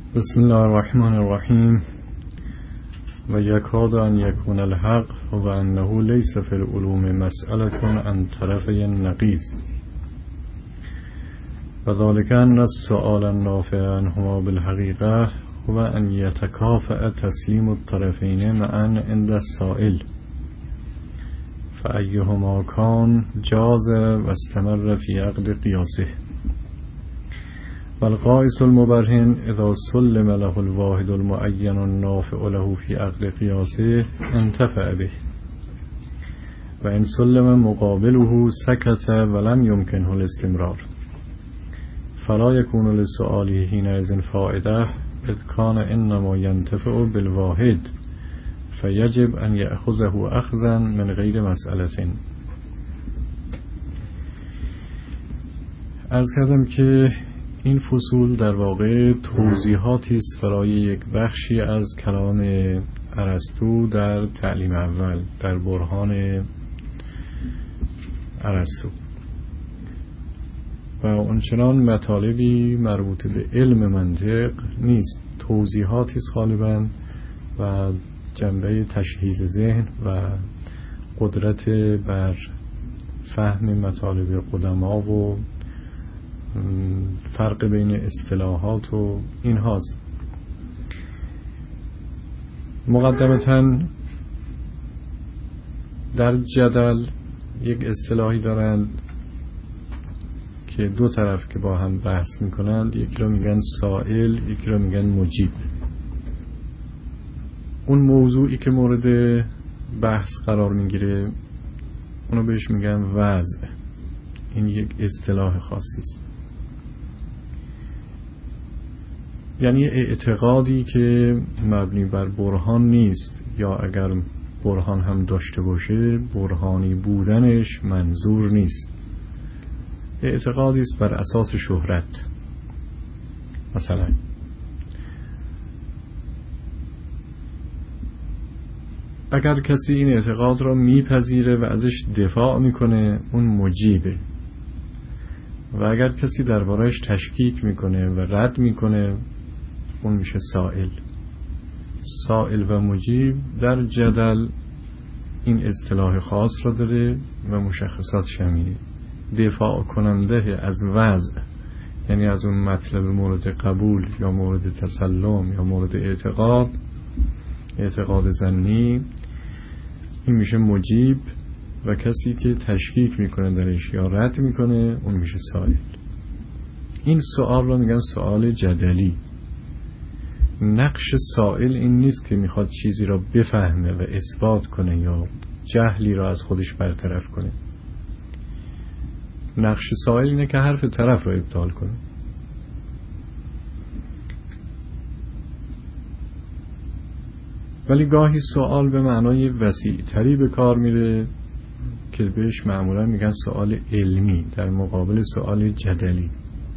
بسم الله الرحمن الرحیم و یکاد ان یکون الحق و انه لیس فی العلوم مسئلة عن طرفی نقیض و ذلك ان السؤال النافع عنهما بالحقیقه و ان یتکافأ تسلیم الطرفین معا عند السائل فأیهما کان جاز و استمر فی عقد قیاسه والقائس المبرهن اذا سلم له الواحد المعين النافع له في عقد قياسه انتفع به وإن سلم مقابله سكت ولم يمكنه الاستمرار فلا يكون لسؤاله حينئذ فائدة إذ كان إنما ينتفع بالواحد فيجب أن يأخذه أخذا من غير مسألة. عرض کردم که این فصول در واقع توضیحاتی است برای یک بخشی از کلام ارسطو در تعلیم اول، در برهان ارسطو، و اونچنان مطالبی مربوط به علم منطق نیست. توضیحاتی است غالباً و جنبه تشخیص ذهن و قدرت بر فهم مطالب قدما و فرق بین اصطلاحات و این هاست. مقدمتاً در جدل یک اصطلاحی دارند که دو طرف که با هم بحث میکنند، یکی رو میگن سائل، یکی رو میگن مجیب. اون موضوعی که مورد بحث قرار میگیره اونو بهش میگن وضع. این یک اصطلاح خاصی است، یعنی اعتقادی که مبنی بر برهان نیست، یا اگر برهان هم داشته باشه برهانی بودنش منظور نیست. اعتقادی است بر اساس شهرت. مثلا اگر کسی این اعتقاد را میپذیره و ازش دفاع میکنه اون مجیبه، و اگر کسی درباره‌اش تشکیک میکنه و رد میکنه اون میشه سائل. سائل و مجیب در جدل این اصطلاح خاص را داره و مشخصات شمیره. دفاع کننده از وضع، یعنی از اون مطلب مورد قبول یا مورد تسلم یا مورد اعتقاد ظنی، این میشه مجیب، و کسی که تشکیک میکنه درش یا رد میکنه اون میشه سائل. این سوال رو میگن سوال جدلی. نقش سائل این نیست که میخواد چیزی را بفهمه و اثبات کنه یا جهلی را از خودش برطرف کنه. نقش سائل اینه که حرف طرف را ابطال کنه. ولی گاهی سوال به معنای وسیع تری به کار میره که بهش معمولا میگن سوال علمی در مقابل سوال جدلی.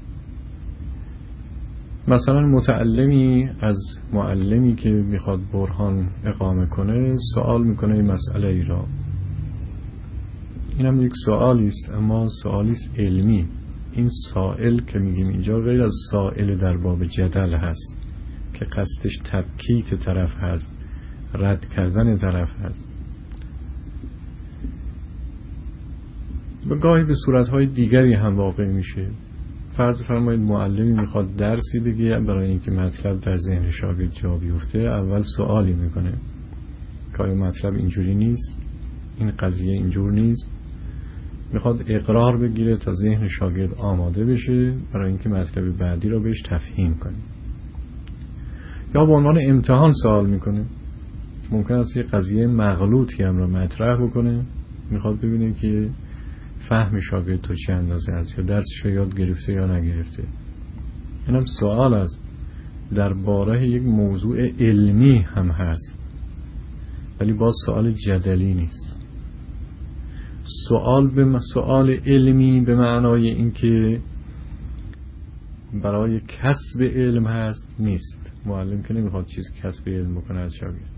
مثلا متعلمی از معلمی که میخواد برهان اقامه کنه سوال میکنه این مسئله ای را. این هم یک سوالی است، اما سوالی است علمی. این سائل که میگیم اینجا غیر از سائل در باب جدل هست که قصدش تبکیت طرف هست، رد کردن طرف هست. و گاهی به صورتهای دیگری هم واقع میشه. فرض فرمایید معلمی میخواد درسی بگه، برای اینکه مطلب در ذهن شاگرد جا بیفته اول سوالی میکنه که آیا مطلب اینجوری نیست، این قضیه اینجور نیست. میخواد اقرار بگیره تا ذهن شاگرد آماده بشه برای اینکه مطلب بعدی رو بهش تفهیم کنه. یا به عنوان امتحان سوال میکنه. ممکن است یه قضیه مغلوطی هم رو مطرح بکنه، میخواد ببینه که فهم شاگرد تو چه اندازه هست، یا درسش رو یاد گرفته یا نگرفته. اینم سوال است در باره یک موضوع علمی هم هست، ولی باز سوال جدلی نیست. سوال علمی به معنای اینکه برای کسب علم هست نیست. معلم که نمیخواد چیز کسب علم بکنه از شاگرد.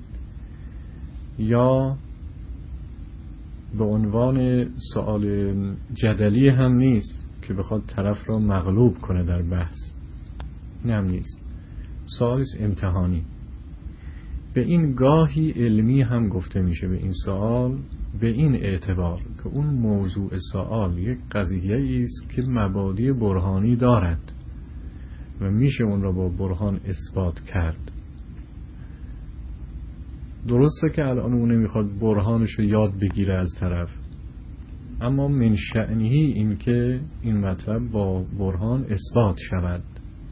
یا به عنوان سوال جدلی هم نیست که بخواد طرف را مغلوب کنه در بحث. این هم نیست. سوالی است امتحانی. به این گاهی علمی هم گفته میشه به این سوال، به این اعتبار که اون موضوع سوال یک قضیه است که مبادی برهانی دارد و میشه اون را با برهان اثبات کرد. درسته که الان اون نمیخواد برهانش رو یاد بگیره از طرف، اما من شأنه این که این مطلب با برهان اثبات شود.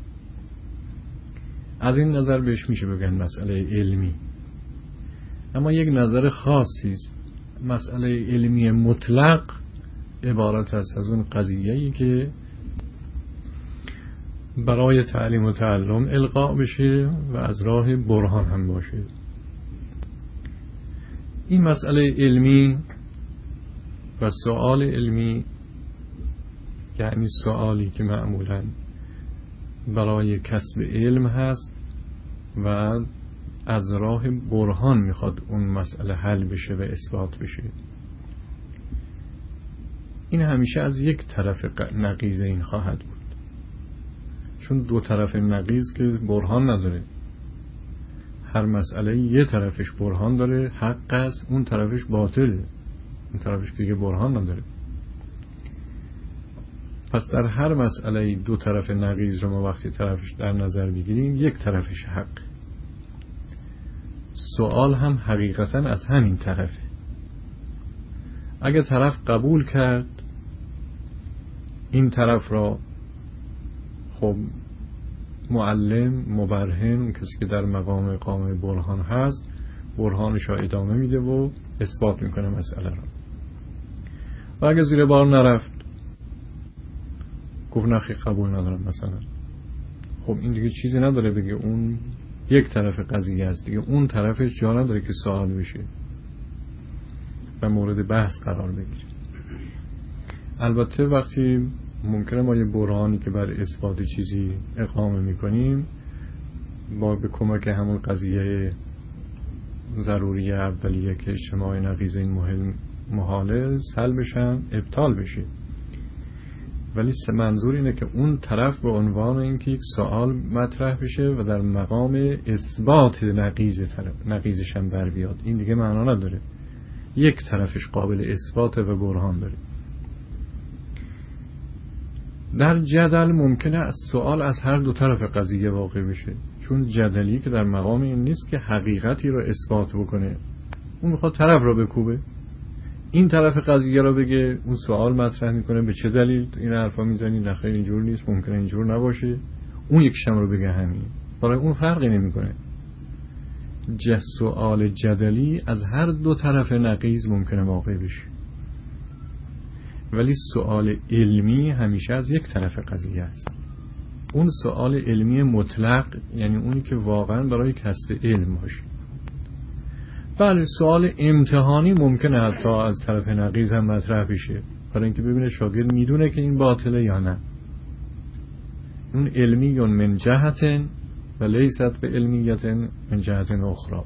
از این نظر بهش میشه بگن مسئله علمی. اما یک نظر خاصی است. مسئله علمی مطلق عبارت است از اون قضیه‌ای که برای تعلیم و تعلم القاء بشه و از راه برهان هم باشه. این مسئله علمی و سؤال علمی یعنی سؤالی که معمولاً برای کسب علم هست و از راه برهان میخواد اون مسئله حل بشه و اثبات بشه. این همیشه از یک طرف نقیض این خواهد بود، چون دو طرف نقیض که برهان نداره. هر مسئله یه طرفش برهان داره، حق است، اون طرفش باطله، اون طرفش دیگه برهان نداره. پس در هر مسئله دو طرف نقیض رو ما وقتی طرفش در نظر بگیریم یک طرفش حق. سوال هم حقیقتا از همین طرفه. اگه طرف قبول کرد این طرف را، خب معلم مبرهن کسی که در مقام اقامه برهان هست برهانش را ادامه میده و اثبات میکنه مسئله را. و اگه زیر بار نرفت گفت نخی قبول ندارم مثلا، خب این دیگه چیزی نداره بگه اون یک طرف قضیه است دیگه، اون طرفش جا نداره که سوال بشه و مورد بحث قرار بگیره. البته وقتی ممکنه ما یه برهانی که بر اثبات چیزی اقامه میکنیم با به کمک همون قضیه ضروری اولیه که اجتماع نقیض این محاله سل بشن ابطال بشه، ولی منظور اینه که اون طرف به عنوان اینکه یک سوال مطرح بشه و در مقام اثبات نقیضش هم بر بیاد. این دیگه معنا نداره، یک طرفش قابل اثبات و برهان داره. در جدل ممکنه از سوال از هر دو طرف قضیه واقع بشه، چون جدلی که در مقام این نیست که حقیقتی رو اثبات بکنه، اون میخواد طرف رو بکوبه، این طرف قضیه رو بگه، اون سوال مطرح میکنه به چه دلیل این حرفا میزنی، نخیر اینجور نیست، ممکنه اینجور نباشه، اون یکیشم رو بگه همین، برای اون فرقی نمیکنه. سوال جدلی از هر دو طرف نقیض ممکنه واقع بشه، ولی سوال علمی همیشه از یک طرف قضیه است. اون سوال علمی مطلق یعنی اونی که واقعا برای کسب علم باشه. بله سوال امتحانی ممکنه حتی از طرف نقیض هم مطرح بشه، برای اینکه ببینه شاگرد میدونه که این باطله یا نه. اون علمی من جهت و لیست به علمیت من جهت اخرى.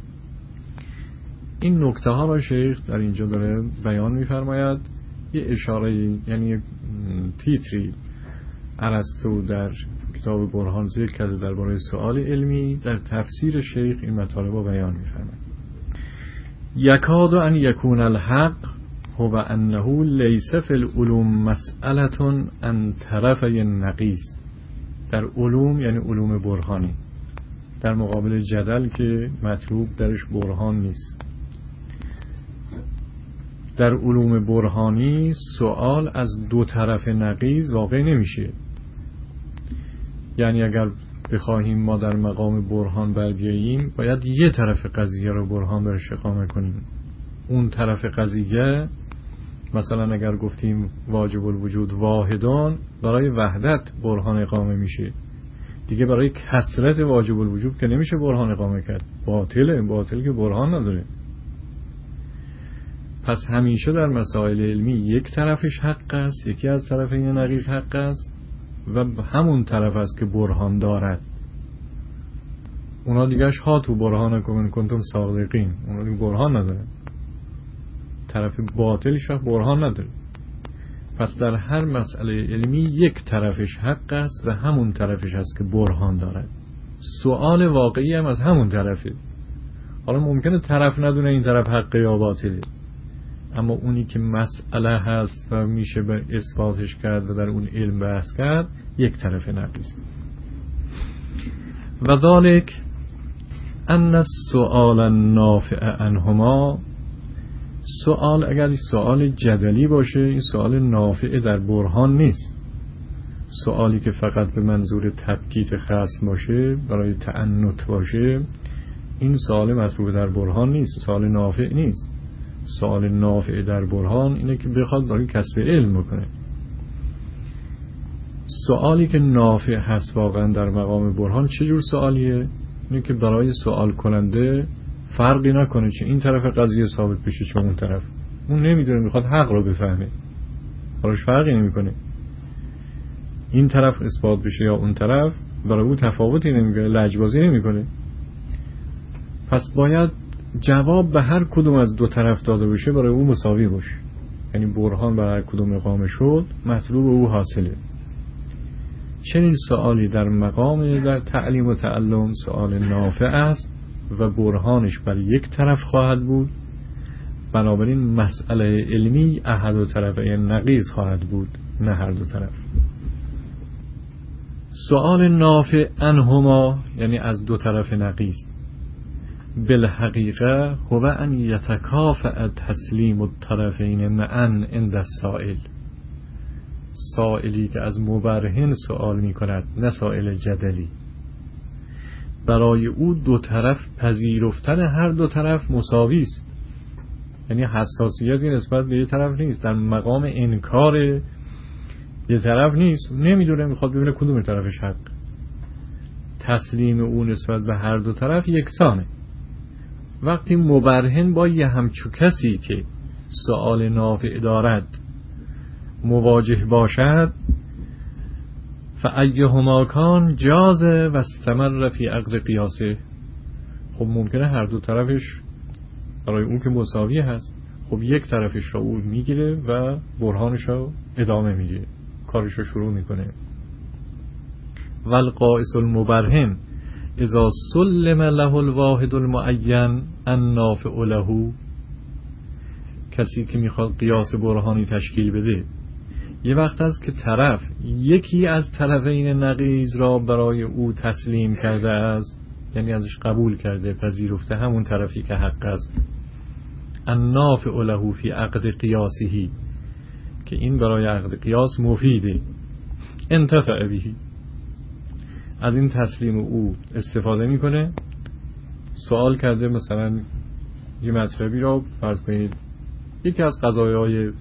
این نکته ها را شیخ در اینجا داره بیان میفرماید. یه اشاره یعنی تیتری ارسطو در کتاب برهان ذکر کرده درباره سوال علمی، در تفسیر شیخ این مطالب را بیان می‌فرماید. یکاد ان یکون الحق هو انه لیس فی العلوم مسئله عن طرفی النقیض. در علوم یعنی علوم برهانی، در مقابل جدل که مطلوب درش برهان نیست. در علوم برهانی سوال از دو طرف نقیض واقع نمیشه. یعنی اگر بخواهیم ما در مقام برهان بر بیاییم باید یه طرف قضیه رو برهان برش اقامه کنیم. اون طرف قضیه مثلا اگر گفتیم واجب الوجود واحدان، برای وحدت برهان اقامه میشه دیگه، برای کثرت واجب الوجود که نمیشه برهان اقامه کرد، باطل که برهان نداره. پس همیشه در مسائل علمی یک طرفش حق است، یکی از طرفین نقیض حق است و همون طرف است که برهان دارد. اونا دیگهش هاتو برهان کنتم صادقین، اونا دیگه برهان نداره، طرف باطلش برهان نداره. پس در هر مسئله علمی یک طرفش حق است و همون طرفش است که برهان دارد. سوال واقعی هم از همون طرفه. حالا ممکنه طرف ندونه این طرف حقه یا باطله، اما اونی که مسئله هست و میشه به اثباتش کرد و در اون علم بحث کرد یک طرف نقیض. و ذالک ان السؤال النافع عنهما، سؤال اگر سؤال جدلی باشه این سؤال نافع در برهان نیست. سؤالی که فقط به منظور تبکیت خصم باشه، برای تعنت باشه، این سؤال مطلوب در برهان نیست، سؤال نافع نیست. سؤال نافع در برهان اینه که بخواد برای کسب علم بکنه. سؤالی که نافع هست واقعا در مقام برهان چه جور سؤالیه؟ اینه که برای سؤال کننده فرقی نکنه چه این طرف قضیه ثابت بشه چه اون طرف. اون نمیدونه، میخواد حق رو بفهمه، براش فرقی نمیکنه این طرف اثبات بشه یا اون طرف، برای اون تفاوتی نمیکنه، لجبازی نمیکنه. پس باید جواب به هر کدوم از دو طرف داده بشه برای اون مساوی باشه، یعنی برهان بر هر کدوم اقامه شد مطلوب او حاصله. چنین سؤالی در مقام در تعلیم و تعلم سؤال نافع است و برهانش بر یک طرف خواهد بود، بنابراین مسئله علمی احد و طرفین نقیض خواهد بود، نه هر دو طرف. سؤال نافع عنهما یعنی از دو طرف نقیض. بالحقیقه هو ان یتکافئ تسلیم الطرفین معا عند السائل. سائلی که از مبرهن سؤال می کند، نه سائل جدلی، برای او دو طرف پذیرفتن هر دو طرف مساوی است. یعنی حساسیتی نسبت به یه طرف نیست، در مقام انکار یه طرف نیست، نمیدونه، میخواد ببینه کدوم طرفش حق. تسلیم او نسبت به هر دو طرف یکسانه. وقتی مبرهن با یه همچو کسی که سؤال نافع دارد مواجه باشد، فایهما کان جاز و استمر فی عقد قیاسه، خب ممکنه هر دو طرفش برای اون که مساوی هست، خب یک طرفش رو اون میگیره و برهانش رو ادامه میده، کارش رو شروع میکنه. والقائس المبرهن اذا سلم له الواحد المعین النافع له، کسی که میخواد قیاس برهانی تشکیل بده، یه وقت است که طرف یکی از طرفین نقیض را برای او تسلیم کرده است، یعنی ازش قبول کرده، پذیرفته، همون طرفی که حق است، النافع له فی عقد قیاسه، که این برای عقد قیاس مفیده، انتفع بهی، از این تسلیم او استفاده میکنه. سوال کرده مثلا یه مطلبی را، فرض کنید یکی از قضایای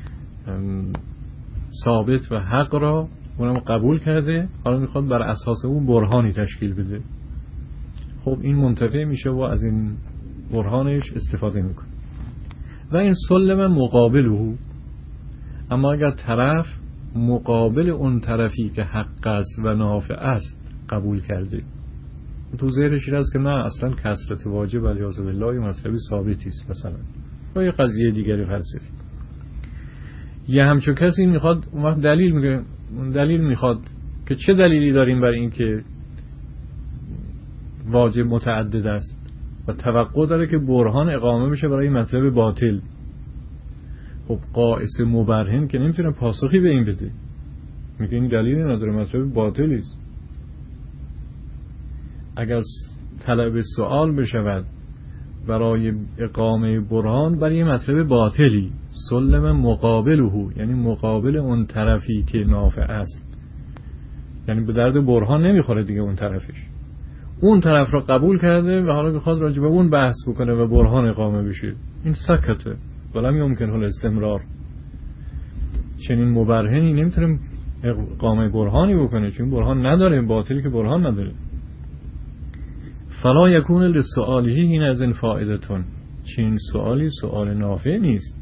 ثابت و حق را اونم قبول کرده، حالا میخواد بر اساس اون برهانی تشکیل بده، خب این منتفع میشه و از این برهانش استفاده میکنه. و این سلم مقابله، اما اگر طرف مقابل اون طرفی که حق است و نافع است قبول کرده، تو ذهنش این است که نه اصلا کسرت واجب علیاذ بالله مذهبی ثابتی است مثلا، و یه قضیه دیگری فلسفی، یه همچون کسی میخواد اون وقت دلیل میخواد که چه دلیلی داریم برای این که واجب متعدد است و توقع داره که برهان اقامه بشه برای مطلب باطل. خب قائس مبرهن که نمیتونه پاسخی به این بده، میگه این دلیلی نداره، مطلب باطلی است. اگر طلب سوال بشود برای اقامه برهان برای مطلب باطلی، سلم مقابله، یعنی مقابل اون طرفی که نافع است، یعنی به درد برهان نمیخوره دیگه اون طرفش، اون طرف رو قبول کرده و حالا میخواد راجع به اون بحث بکنه و برهان اقامه بشه، این سکته ولم یمکن الاستمرار. چنین مبرهنی نمیتونه اقامه برهانی بکنه، چون برهان نداره، باطلی که برهان نداره. فلا یکون لسؤاله این از این فائدتون، چنین سؤالی سؤال نافع نیست.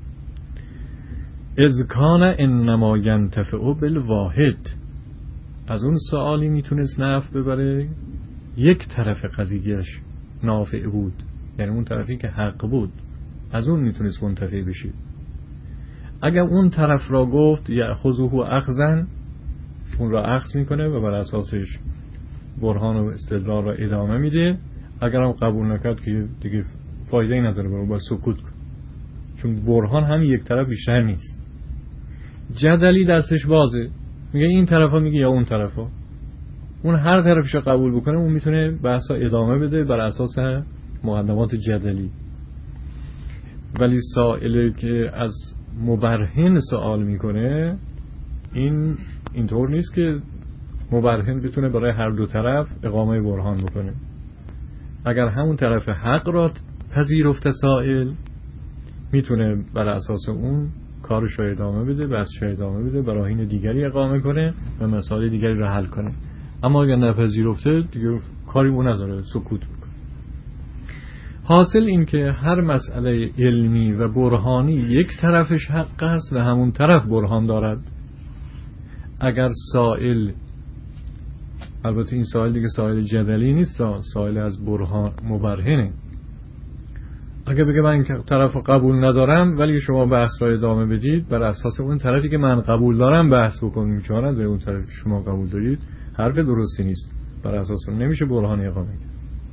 اذ کان انما ینتفع بالواحد، از اون سؤالی میتونست نفع ببره یک طرف قضیهش نافع بود، یعنی اون طرفی که حق بود از اون میتونست منتفع بشه. اگر اون طرف را گفت یأخذه اخذا، اون را اخذ میکنه و بر اساسش برهان و استدلال را ادامه میده. اگرم قبول نکرد که دیگه فایده ای نداره، برو با سکوت کن، چون برهان هم یک طرف بیشتر نیست. جدلی دستش بازه، میگه این طرفا میگه یا اون طرفا، اون هر طرفش قبول بکنه اون میتونه بحثا ادامه بده بر اساس مقدمات جدلی. ولی سائلی که از مبرهن سوال میکنه اینطور نیست که مبرهن بتونه برای هر دو طرف اقامه برهان بکنه. اگر همون طرف حق را پذیرفته سائل، میتونه بر اساس اون کارش رو ادامه بده، بحثش رو ادامه بده، براهین دیگری اقامه کنه و مسائل دیگری رو حل کنه. اما اگر نپذیرفته دیگه کاری اون نداره، سکوت بکنه. حاصل این که هر مسئله علمی و برهانی یک طرفش حق است و همون طرف برهان دارد. اگر سائل، البته این سائل دیگه سائل جدلی نیست، سائل از برهان مبرهنه، اگر بگه من این طرف قبول ندارم ولی شما بحث را ادامه بدید، بر اساس اون طرفی که من قبول دارم بحث بکنیم، چون نداره اون طرفی شما قبول دارید، حرف درستی نیست، بر اساس اون نمیشه برهانی اقامه کرد.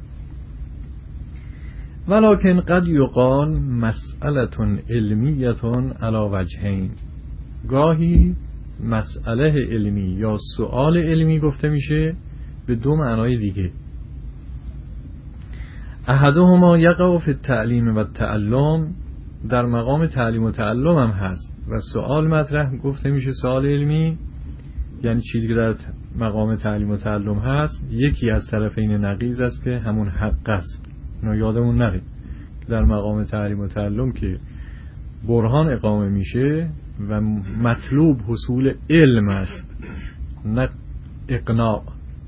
ولکن قد یقال مسئله علمیه علی وجهین، گاهی مسئله علمی یا سؤال علمی گفته میشه به دو معنای دیگه. احدهما یقع فی التعلیم و التعلم، در مقام تعلیم و تعلم هم هست و سؤال مطرح گفته میشه سؤال علمی، یعنی چیزی که در مقام تعلیم و تعلم هست یکی از طرفین نقیض است که همون حق است. اینو یادمون نره در مقام تعلیم و تعلم که برهان اقامه میشه و مطلوب حصول علم است نه اقناع.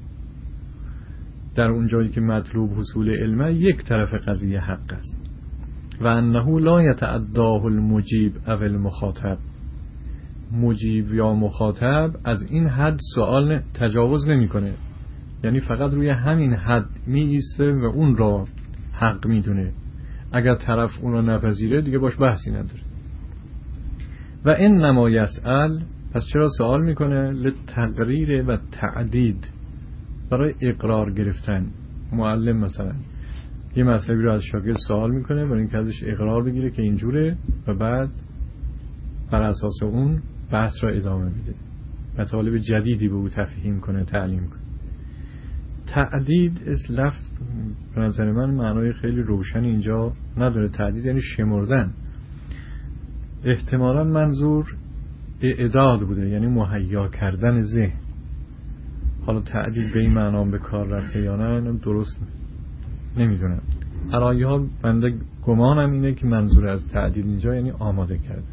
در اون جایی که مطلوب حصول علم یک طرف قضیه حق است و انه لا یتعداه المجیب او المخاطب، مجیب یا مخاطب از این حد سوال تجاوز نمیکنه، یعنی فقط روی همین حد می ایسته و اون را حق میدونه. اگر طرف اون را نپذیره دیگه باش بحثی نداره. و انما یسأل، پس چرا سوال میکنه؟ لتقریر و تعدید، برای اقرار گرفتن. معلم مثلا یه مطلبی رو از شاگرد سوال میکنه برای اینکه ازش اقرار بگیره که اینجوره و بعد بر اساس اون بحث را ادامه میده، مطالب جدیدی به او تفهیم کنه، تعلیم کنه. تعدید از لفظ به نظر من معنای خیلی روشن اینجا نداره. تعدید یعنی شمردن. احتمالا منظور اعداد بوده، یعنی مهیا کردن ذهن. حالا تعدید به این معنا به کار رفته یا نه درست نمیدونم. علایه ها بنده گمانم اینه که منظور از تعدید اینجا یعنی آماده کرد.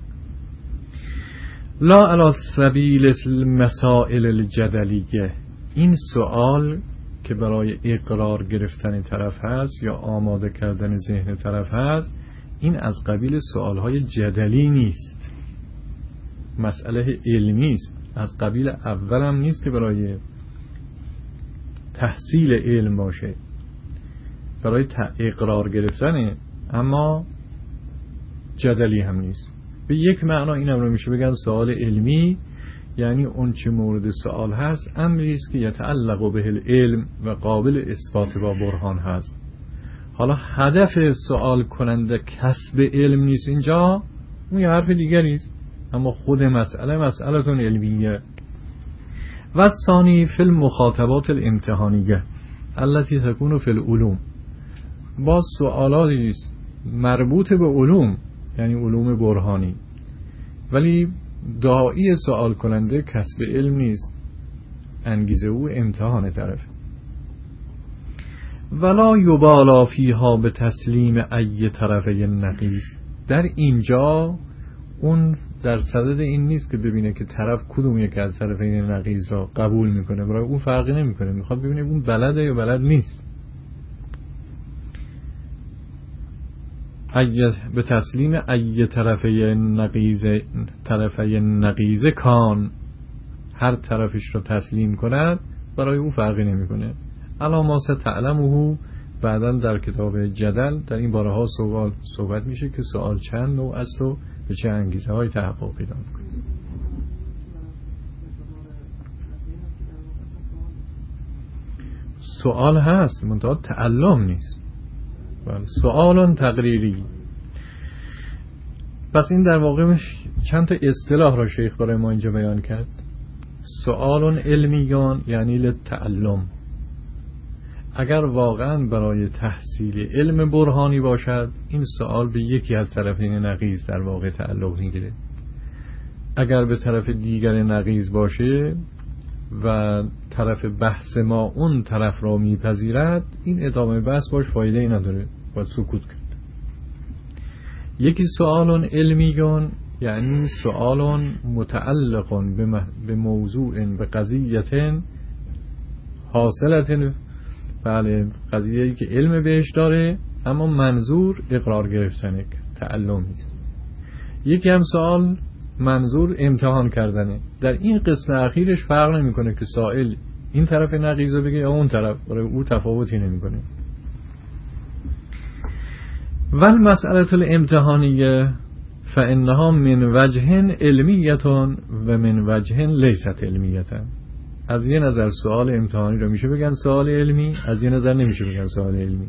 لا علی سبیل المسائل الجدلیه، این سوال که برای اقرار گرفتن طرف هست یا آماده کردن ذهن طرف هست، این از قبیل سوالهای جدلی نیست، مسئله علمی است. از قبیل اول هم نیست که برای تحصیل علم باشه، برای اقرار گرفتنه، اما جدلی هم نیست. به یک معنا این هم رو میشه بگن سوال علمی، یعنی اون چه مورد سوال هست امری است که یتعلق به العلم و قابل اثبات با برهان هست. حالا هدف سوال کننده کسب علم نیست اینجا، اون یه حرف دیگری است، اما خود مسئله علمیه. و ثانی فی المخاطبات الامتحانیه التي تكون فی العلوم، با سوالاتی است مربوط به علوم، یعنی علوم برهانی، ولی داعی سوال کننده کسب علم نیست، انگیزه او امتحان طرف. ولا یبالا فیها به تسلیم ای طرفی نقیض، در اینجا اون در صدد این نیست که ببینه که طرف کدوم یک از طرفین نقیض را قبول میکنه، برای اون فرقی نمیکنه، میخواد ببینه اون بلده یا بلد نیست. به تسلیم ای طرفی نقیض کان، هر طرفش رو تسلیم کند برای او فرقی نمیکنه. علامه تعلمه، بعدا در کتاب جدل در این باره ها صحبت میشه که سوال چند نوع است و به چه انگیزه های تحقق پیدا میکنه. سوال هست منتها تعلم نیست. بله، سوال تقریری. پس این در واقع چند تا اصطلاح را شیخ برای ما اینجا بیان کرد. سوال علمیان یعنی للتعلم. اگر واقعا برای تحصیل علم برهانی باشد، این سوال به یکی از طرفین نقیض در واقع تعلق میگیره. اگر به طرف دیگر نقیض باشه و طرف بحث ما اون طرف را میپذیرد، این ادامه بحث باش فایده ای نداره، باید سکوت کرد. یکی سوال علمیون یعنی سوال متعلق به موضوع به قضیه حاصلت، بله، قضیه‌ای که علم بهش داره اما منظور اقرار گرفتنه، تعلم نیست. یکی هم سوال منظور امتحان کردنه. در این قسم اخیرش فرق نمیکنه که سائل این طرف نقیضو بگه یا اون طرف، برای او تفاوتی نمیکنه. والمسألة الامتحانیه فانها من وجه علمیه و من وجه لیست علمیه. از یه نظر سوال امتحانی رو میشه بگن سوال علمی، از یه نظر نمیشه بگن سوال علمی.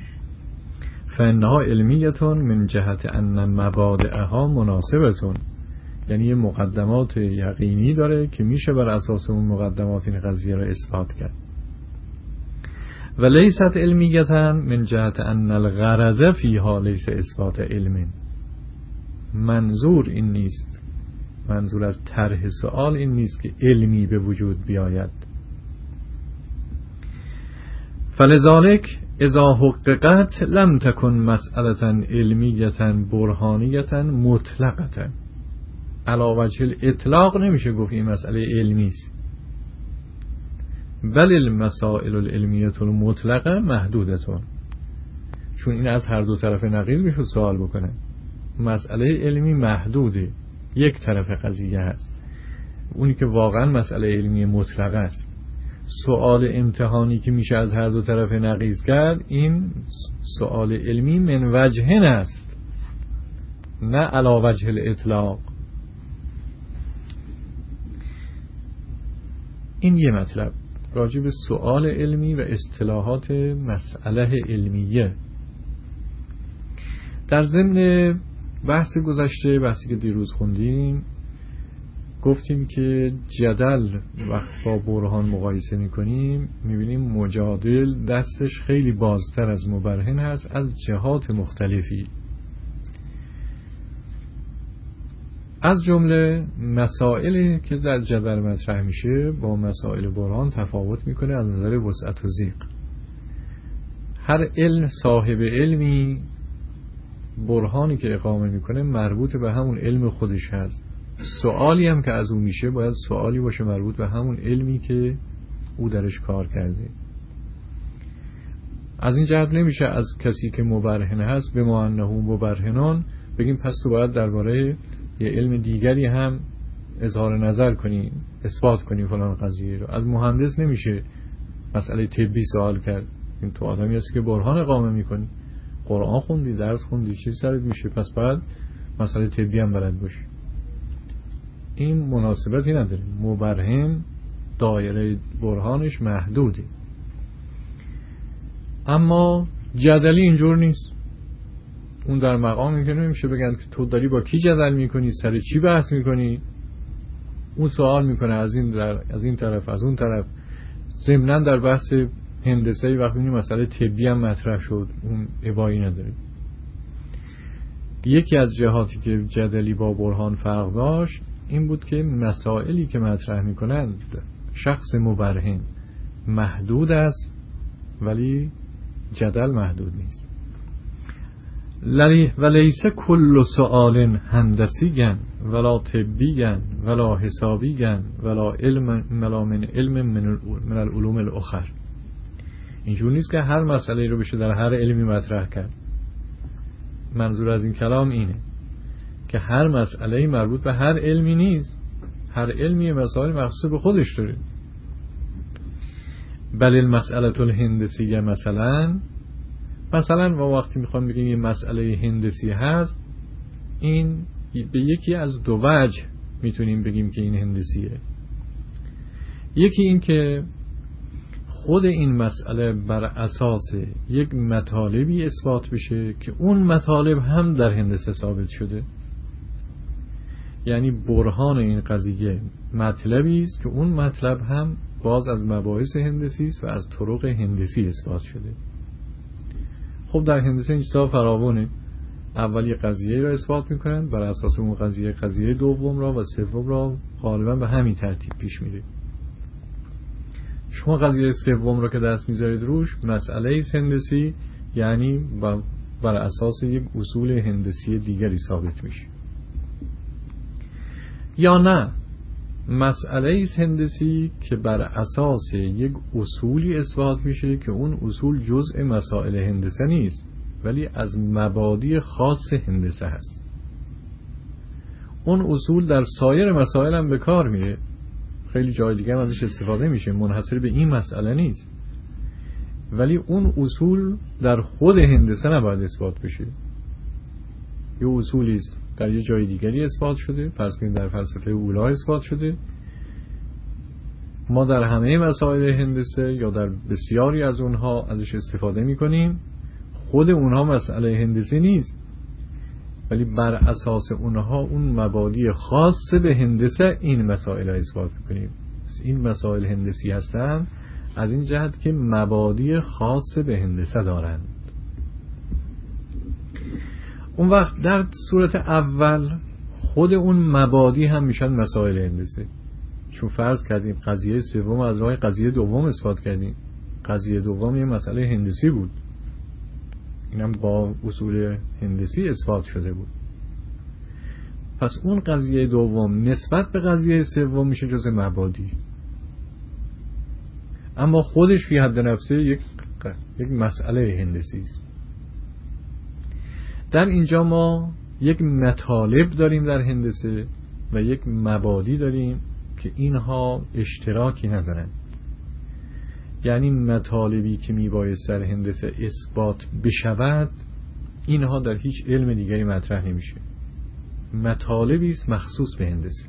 فانها علمیه من جهت ان مبادئها مناسبتون، یعنی یه مقدمات یقینی داره که میشه بر اساس اون مقدمات این قضیه رو اثبات کرد. و لیست علمیه من جهت ان الغرض فیها لیس اثبات علم. منظور این نیست، منظور از طرح سوال این نیست که علمی به وجود بیاید. فلذلك اذا حققت لم تكن مسئله علمیه برهانیه مطلقه. علی وجه الاطلاق نمیشه گفت این مسئله علمی است. بل المسائل العلمیه المطلقه محدودتون، چون این از هر دو طرف نقیض میشه سوال بکنه. مسئله علمی محدوده، یک طرف قضیه هست، اونی که واقعا مسئله علمی مطلقه است. سوال امتحانی که میشه از هر دو طرف نقیض کرد، این سوال علمی من وجهن است، نه علی وجه الاطلاق. این یه مطلب راجع به سوال علمی و اصطلاحات مسئله علمیه. در ضمن بحث گذشته، بحثی که دیروز خوندیم، گفتیم که جدل وقت با برهان مقایسه میکنیم میبینیم مجادل دستش خیلی بازتر از مبرهن هست از جهات مختلفی. از جمله مسائلی که در جدل مطرح میشه با مسائل برهان تفاوت میکنه از نظر وسعت و ضیق. هر علم صاحب علمی برهانی که اقامه میکنه مربوط به همون علم خودش هست. سوالی هم که از او میشه باید سوالی باشه مربوط به همون علمی که او درش کار کرده. از این جهت نمیشه از کسی که مبرهن هست به ما انه مبرهنان بگیم پس تو باید درباره یه علم دیگری هم اظهار نظر کنی، اثبات کنی فلان قضیه رو. از مهندس نمیشه مسئله طبی سوال کرد. این تو آدمی هستی که برهان اقامه میکنی، قرآن خوندی، درس خوندی، چیز سرت میشه، پس باید مسئله طبی هم بلد باشی. این مناسبتی نداره. مبرهن دایره برهانش محدوده. اما جدلی اینجور نیست. اون در مقامی که نمیشه بگن که تو داری با کی جدل میکنی، سر چی بحث میکنی. اون سوال میکنه از این طرف از اون طرف. ضمناً در بحث هندسه‌ای وقتی این مسئله طبی هم مطرح شد، اون ابایی نداره. یکی از جهاتی که جدلی با برهان فرق داشت این بود که مسائلی که مطرح میکنند شخص مبرهن محدود است ولی جدل محدود نیست. ولیس کل سؤال هندسی ولا طبی ولا حسابی ولا من علم من العلوم الاخر. اینجور نیست که هر مسئله رو بشه در هر علمی مطرح کرد. منظور از این کلام اینه که هر مسئله مربوط به هر علمی نیست. هر علمی مسائل مخصوص به خودش داره. بل المسئله الهندسیه مثلا ما وقتی میخوام بگیم یه مسئله هندسی هست، این به یکی از دو وجه میتونیم بگیم که این هندسیه. یکی این که خود این مسئله بر اساس یک مطالبی اثبات بشه که اون مطالب هم در هندسه ثابت شده. یعنی برهان این قضیه مطلبی است که اون مطلب هم باز از مباحث هندسی است و از طرق هندسی اثبات شده. خب در هندسه این چیزا فراوونه. اول یه قضیه را اثبات میکنن، بر اساس اون قضیه دوم را و سوم را غالبا به همین ترتیب پیش میره. شما قضیه سوم را که دست میذارید روش، مسئله هندسی، یعنی بر اساس یک اصول هندسی دیگری ثابت میشه. یا نه، مسئله هندسی که بر اساس یک اصولی اثبات میشه که اون اصول جزء مسائل هندسه نیست ولی از مبادی خاص هندسه هست. اون اصول در سایر مسائل هم به کار میره، خیلی جای دیگه هم ازش استفاده میشه، منحصر به این مسئله نیست، ولی اون اصول در خود هندسه نباید اثبات بشه. یه اصولی است در یه جای دیگری اثبات شده، فرض کنید در فلسفه اولا اثبات شده، ما در همه مسائل هندسه یا در بسیاری از اونها ازش استفاده میکنیم. خود اونها مسئله هندسی نیست ولی بر اساس اونها اون مبادی خاص به هندسه این مسائل را اثبات میکنیم. این مسائل هندسی هستند از این جهت که مبادی خاص به هندسه دارند. اون وقت در صورت اول خود اون مبادی هم میشن مسائل هندسه، چون فرض کردیم قضیه سوم از راه قضیه دوم اثبات کردیم. قضیه دوم یه مسئله هندسی بود، اینم با اصول هندسی اثبات شده بود. پس اون قضیه دوم نسبت به قضیه سوم میشه جزء مبادی، اما خودش فی حد نفسه یک مسئله هندسی است. در اینجا ما یک مطالب داریم در هندسه و یک مبادی داریم که اینها اشتراکی ندارن. یعنی مطالبی که میبایست در هندسه اثبات بشود اینها در هیچ علم دیگری مطرح نمیشه. مطالبی است مخصوص به هندسه.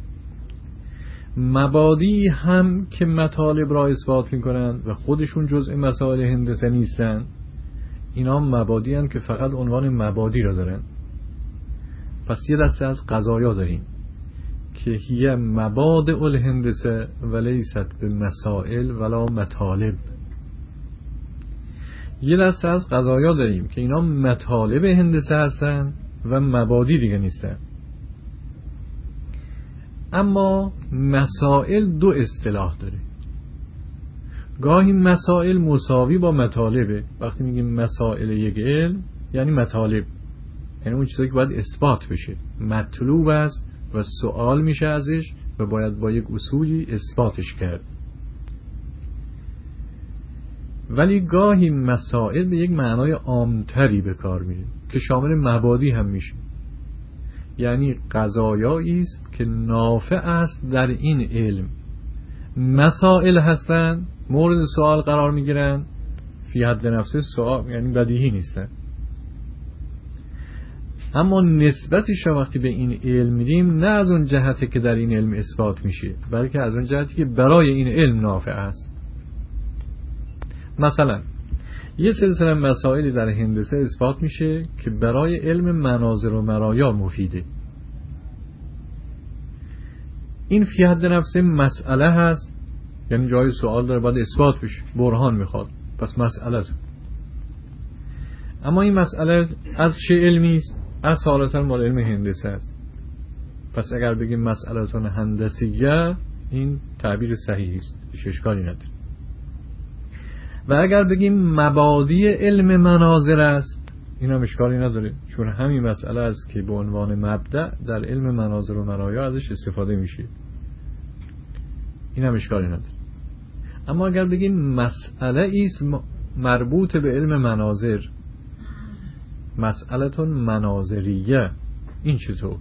مبادی هم که مطالب را اثبات میکنند و خودشون جزء مسائل هندسه نیستند، اینا مبادی هستند که فقط عنوان مبادی را دارن. پس یه دسته از قضایا داریم که هی مبادئ الهندسه ولیست به مسائل ولا مطالب. یه دسته از قضایا داریم که اینا مطالب هندسه هستن و مبادی دیگه نیستن. اما مسائل دو اصطلاح داره. گاهی مسائل مساوی با مطالبه. وقتی میگیم مسائل یک علم یعنی مطالب، یعنی اون چیزایی که باید اثبات بشه، مطلوب است و سوال میشه ازش و باید با یک اصولی اثباتش کرد. ولی گاهی مسائل به یک معنای عامتری به کار میره که شامل مبادی هم میشه، یعنی قضایایی است که نافع است در این علم. مسائل هستند، مورد سوال قرار میگیرن، فی حد نفسه سوال یعنی بدیهی نیستن، اما نسبتش را وقتی به این علم میدیم نه از اون جهتی که در این علم اثبات میشه بلکه از اون جهتی که برای این علم نافع است. مثلا یه سلسله مسائلی در هندسه اثبات میشه که برای علم مناظر و مرایا مفیده. این فی حد نفسه مسئله هست، یعنی جای سوال داره، باید اثبات بشه، برهان میخواد، پس مسئله. اما این مسئله از چه علمی است؟ اصالتا مال علم هندسه است. پس اگر بگیم مسئله‌تون هندسیه این تعبیر صحیحی است، هیچ اشکالی نداره. و اگر بگیم مبادی علم مناظر است این هم اشکالی نداره، چون همین مسئله است که به عنوان مبدأ در علم مناظر و مرایا ازش استفاده میشه، این هم اشکالی نداره. اما اگر بگیم مسئله ایست مربوط به علم مناظر، مسئلتون مناظریه، این چطور؟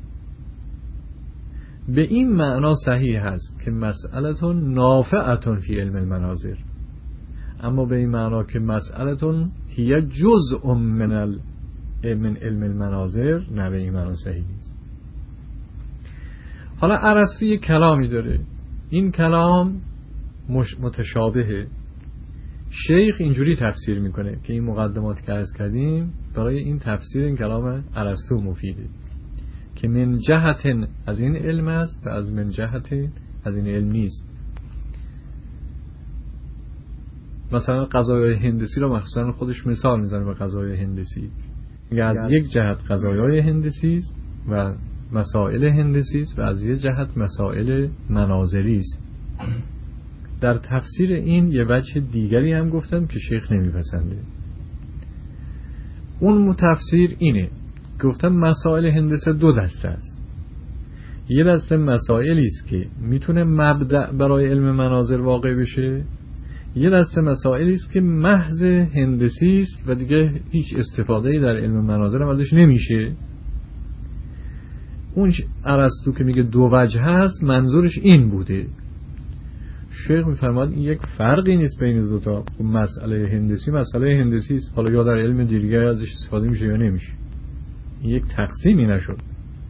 به این معنا صحیح هست که مسئلتون نافعتون فی علم المناظر، اما به این معنا که مسئلتون هی جزء من علم المناظر، نه به این معنا صحیح نیست. حالا ارسطو یک کلامی داره، این کلام متشابهه. شیخ اینجوری تفسیر میکنه که این مقدمات که عرض کردیم برای این تفسیر این کلام ارسطو مفیده که من جهت از این علم است و از من جهت از این علم نیست. مثلا قضایای هندسی رو مخصوصا خودش مثال میزنه به قضایای هندسی، میگه از یک جهت قضایای هندسی است و مسائل هندسی است و از یک جهت مسائل مناظری است. در تفسیر این یه وجه دیگری هم گفتم که شیخ نمیپسنده. اون تفسیر اینه، گفتم مسائل هندسه دو دسته است. یه دسته مسائلی است که میتونه مبدأ برای علم مناظر واقع بشه، یه دسته مسائلی است که محض هندسی است و دیگه هیچ استفاده‌ای در علم مناظر هم ازش نمیشه. اون ارسطو که میگه دو وجه هست منظورش این بوده. شیخ میفرماد این یک فرقی نیست بین دو تا. مسئله هندسی مسئله هندسی است، حالا یا در علم دیگه ازش استفاده میشه یا نمیشه. این یک تقسیمی نشد،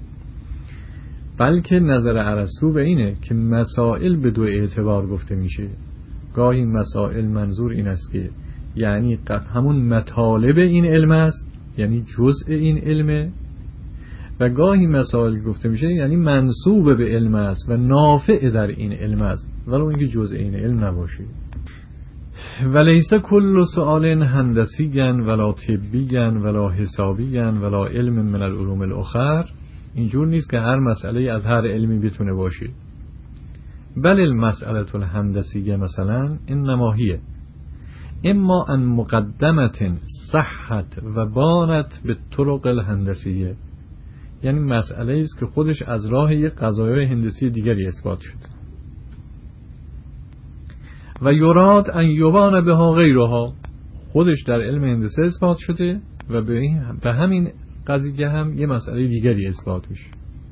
بلکه نظر ارسطو به اینه که مسائل به دو اعتبار گفته میشه. گاهی مسائل منظور این است که یعنی همون مطالب این علم است، یعنی جزء این علمه، و گاهی مسائل گفته میشه یعنی منسوب به علم است و نافع در این علم است ولو اینکه جزء این علم نباشه. ولیس کل سؤال هندسی ولا طبی ولا حسابی ولا علم من العلوم الاخر. اینجور نیست که هر مسئله از هر علمی بتونه باشه. بل المسئله الهندسیه مثلا انما هی اما ان مقدمه صحت و بانت به طرق الهندسیه، یعنی مسئله است که خودش از راه یک قضایای هندسی دیگری اثبات شده و یراد ان یبان بها غیرها، خودش در علم هندسه اثبات شده و به همین قضیه هم یه مسئله دیگری اثبات میشه.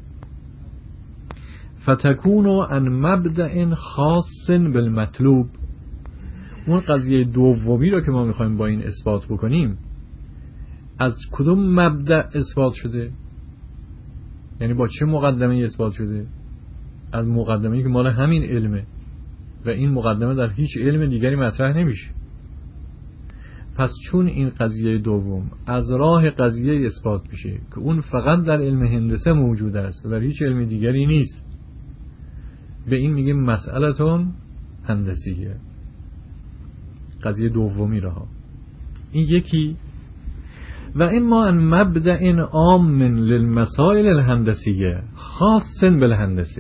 فتکون ان مبدأ خاص بالمطلوب، اون قضیه دومی رو که ما میخوایم با این اثبات بکنیم از کدوم مبدأ اثبات شده؟ یعنی با چه مقدمه اثبات شده؟ از مقدمه‌ای که مال همین علمه و این مقدمه در هیچ علم دیگری مطرح نمیشه. پس چون این قضیه دوم از راه قضیه اثبات میشه که اون فقط در علم هندسه موجود است و در هیچ علم دیگری نیست، به این میگیم مسئلتون هندسیه، قضیه دومی رها. این یکی. و اما ان مبدأ عام للمسائل الهندسیه خاص بالهندسه،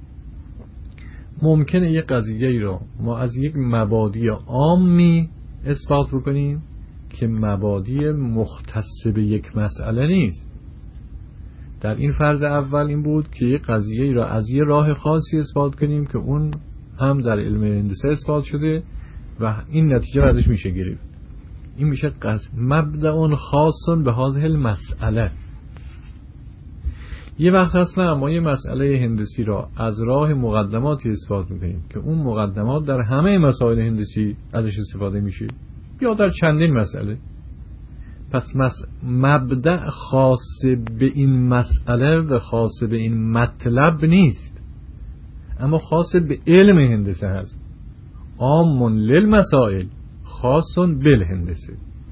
ممکنه یک قضیه ای رو ما از یک مبادی عامی اثبات بکنیم که مبادی مختص به یک مسئله نیست. در این فرض اول این بود که یک قضیه ای را از یک راه خاصی اثبات کنیم که اون هم در علم هندسه اثبات شده و این نتیجه را ازش میشه گرفت. این میشه مبدأ خاص به هذه المسئله. یه وقت هست نه ما یه مسئله هندسی را از راه مقدماتی اثبات میکنیم که اون مقدمات در همه مسائل هندسی ازش استفاده میشه یا در چندین مسئله. پس مبدأ خاص به این مسئله و خاص به این مطلب نیست، اما خاص به علم هندسه هست. عام للمسائل خاص بالهندسه.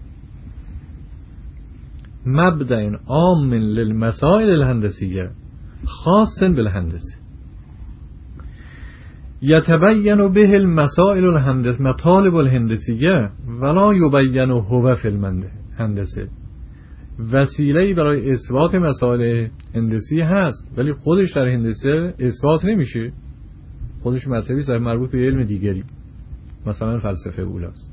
مبدأ عام للمسائل الهندسیه خاص بالهندسه یتبین به المسائل الهندسه مطالب الهندسیه ولا یبین هو فی الهندسه. وسیله‌ای برای اثبات مسائل هندسی هست ولی خودش در هندسه اثبات نمیشه، خودش مطلبی است مربوط به علم دیگری، مثلا فلسفه اولاست.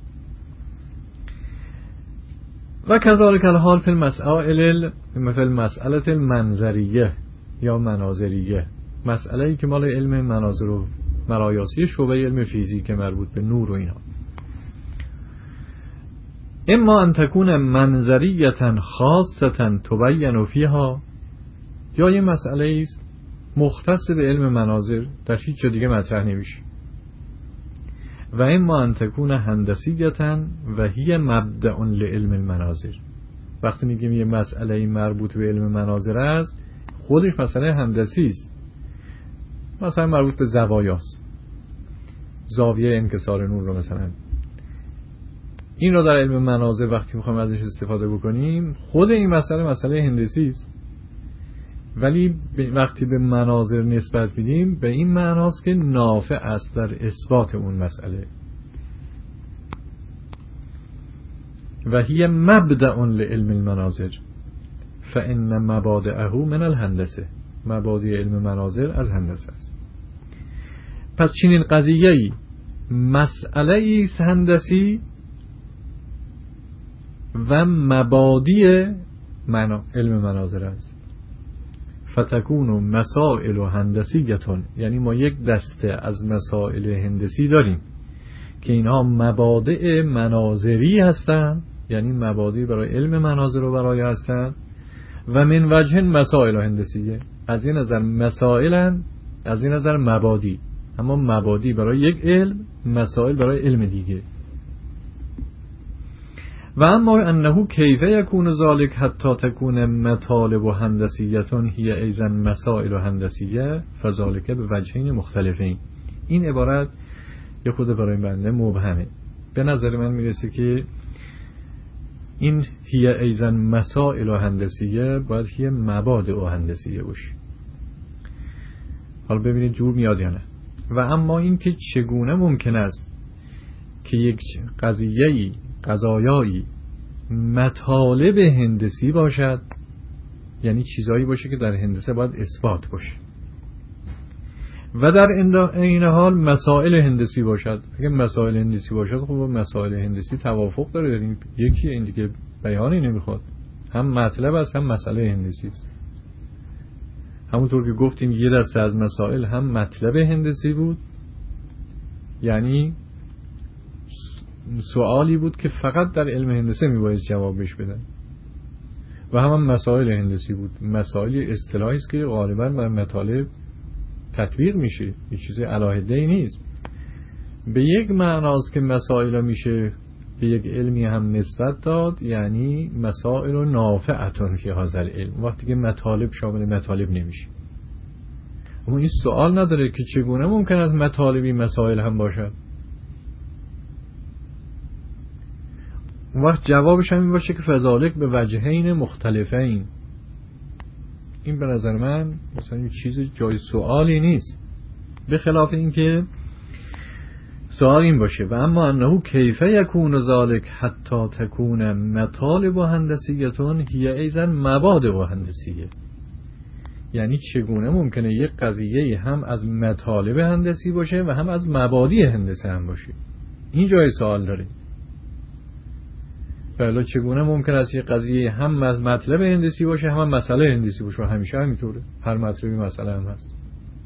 و کذالک الحال فی المسائل مثل مسئله المنظریه یا مناظریه، مسئله‌ای که مال علم مناظر و مرایاسی شعبه علم فیزیک مربوط به نور و اینا. اما ان تکون منظریه خاصه تبین فیها، یا یه مسئله است مختص به علم مناظر در هیچ جا دیگه مطرح نمیشه. و اما ان تکون هندسیه و هی مبدأ لعلم المناظر، وقتی میگیم یه مسئله مربوط به علم مناظر است خودش مسئله هندسی است، مثلا مربوط به زوایاست زاویه انکسار نور رو مثلا، این رو در علم مناظر وقتی میخوایم ازش استفاده بکنیم، خود این مسئله هندسی است، ولی وقتی به مناظر نسبت میدیم به این معناست که نافع است در اثبات اون مسئله. و هی مبدأ لعلم المناظر فإن مبادئه من الهندسه، مبادئ علم مناظر از هندسه است. پس چنین قضیه‌ای مسئله است هندسی و مبادئ علم مناظر است. فتکون مسائل هندسیتون، یعنی ما یک دسته از مسائل هندسی داریم که اینها مبادئ مناظری هستند، یعنی مبادئ برای علم مناظر و برای هستند، و من وجه مسائل هندسیه، از این نظر مسائلن، از این نظر مبادئ، اما مبادئ برای یک علم، مسائل برای علم دیگه. و اما انه کیف یکون ذلک حتی تکون مطالب هندسیتون هی ایضا مسائل هندسیه فذلک به وجهین مختلفین. این عبارت یه خود برای بنده مبهمه. به نظر من میرسه که این هی ایضا مسائل هندسیه باید هی مبادئ هندسیه باشه. حالا ببینید جور میاد یا نه. و اما این که چگونه ممکن است که یک قضایایی مطالب هندسی باشد، یعنی چیزایی باشه که در هندسه باید اثبات باشه، و در این حال مسائل هندسی باشد. اگه مسائل هندسی باشد خب مسائل هندسی توافق داره، یعنی یکی این دیگه بیانی نمیخواد، هم مطلب است هم مسئله هندسی است. همونطور که گفتیم یه دسته از مسائل هم مطلب هندسی بود، یعنی سوالی بود که فقط در علم هندسه میباید جوابش بدن، و هم مسائل هندسی بود، مسائل اصطلاحی است که غالبا بر مطالب تطبیق میشه، یه چیز علاهده‌ای نیست. به یک معناست که مسائل میشه به یک علمی هم نسبت داد، یعنی مسائل و نافعتون فی هذا العلم، وقتی که مطالب شامل مطالب نمیشه. اما این سوال نداره که چگونه ممکن است مطالبی مسائل هم باشد. اون وقت جوابش هم این باشه که فذالک به وجهین مختلفین. این به نظر من مثلا این چیز جای سوالی نیست، به خلاف این که سوال این باشه و اما انه کیف یکون ذالک حتی تکون مطالب هندسیتون هی ایضا مبادئ هندسیه، یعنی چگونه ممکنه یک قضیه هم از مطالب هندسی باشه و هم از مبادئ هندسی هم باشه. این جای سوال داره. بله چگونه ممکن است یک قضیه هم از مطلب هندسی باشه هم مسئله هندسی باشه؟ همیشه همینطوره، هر مطلبی مسئله هم هست.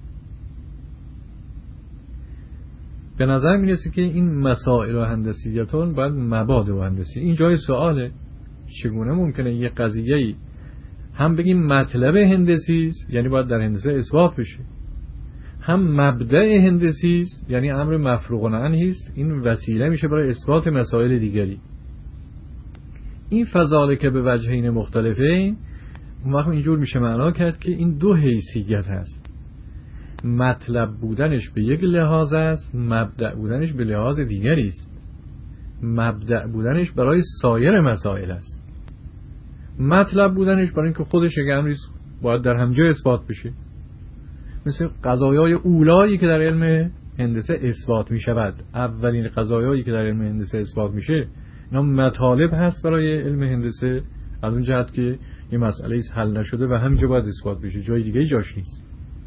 به نظر میرسه که این مسائل و هندسیتون باید مبادئ و هندسی. این جای سواله چگونه ممکنه یک قضیه هم بگیم مطلب هندسی است، یعنی باید در هندسه اثبات بشه، هم مبدأ هندسی است، یعنی امر مفروغ عنه است، این وسیله میشه برای اثبات مسائل دیگری. این فذالک به وجهین مختلفین، اون وقت اینجور میشه معنا کرد که این دو حیثیت هست، مطلب بودنش به یک لحاظ است، مبدأ بودنش به لحاظ دیگری است. مبدأ بودنش برای سایر مسائل است، مطلب بودنش برای اینکه خودش یک امری باید در همجا اثبات بشه، مثل قضایای اولایی که در علم هندسه اثبات می شود. اولین قضایایی که در علم هندسه اثبات میشه اینا مطالب هست برای علم هندسه، از اون جهت که یه مسئله حل نشده و همینجا باید اثبات بشه، جای دیگه جاش نیست.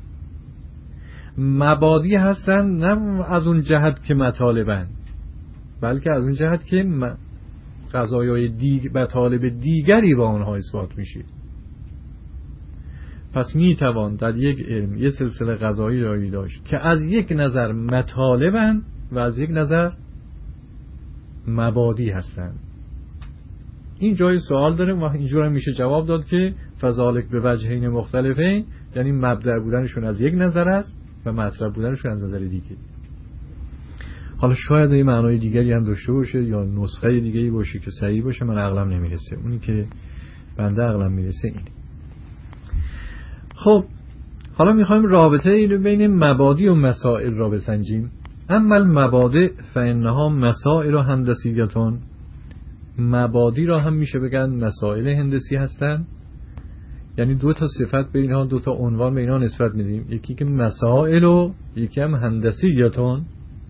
مبادی هستن نه از اون جهت که مطالبن، بلکه از اون جهت که قضایای مطالب دیگری با اونها اثبات میشه. پس میتوان در یک علم یه سلسله قضایی داشت که از یک نظر مطالبن و از یک نظر مبادی هستن. این جای سوال داره و اینجور هم میشه جواب داد که فذالک به وجهین مختلفین، یعنی مبدأ بودنشون از یک نظر است و مطلب بودنشون از نظر دیگه. حالا شاید این معنای دیگری هم داشته باشه یا نسخه دیگری باشه که صحیح باشه، من عقلم نمیرسه. اونی که بنده عقلم میرسه اینه. خب حالا میخوایم رابطه بین مبادی و مسائل را بسنجیم. اما المبادئ فانها مسائل هندسیتون، مبادی را هم میشه بگن مسائل هندسی هستن، یعنی دو تا صفت به اینها، دو تا عنوان به اینها نسبت میدیم، یکی که مسائل و یکی هم هندسیتون.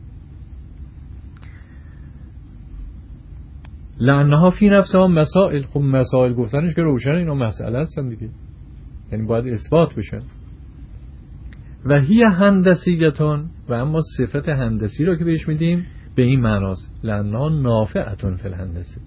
لانها فی نفسها مسائل، خب مسائل گفتنش که روشن اینا مسئله هستن دیگه، یعنی باید اثبات بشن. و هی هندسیتون، و اما صفت هندسی را که بهش میدیم به این معناست لانها نافعتون فی الهندسه،